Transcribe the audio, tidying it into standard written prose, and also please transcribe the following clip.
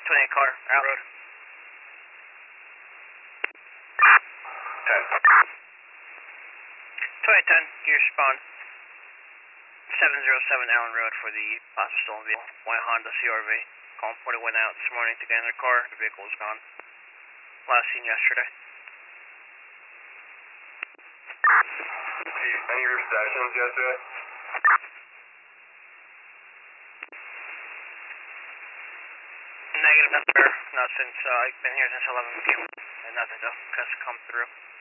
28 car, out road. 10. 2010, you respond. 707 Allen Road for the last stolen vehicle. White Honda CRV. Call reported went out this morning to get in their car. The vehicle was gone. Last seen yesterday. Chief, any receptions yesterday? Negative, not there. Not since, I've been here since 11 p.m. And nothing else has come through.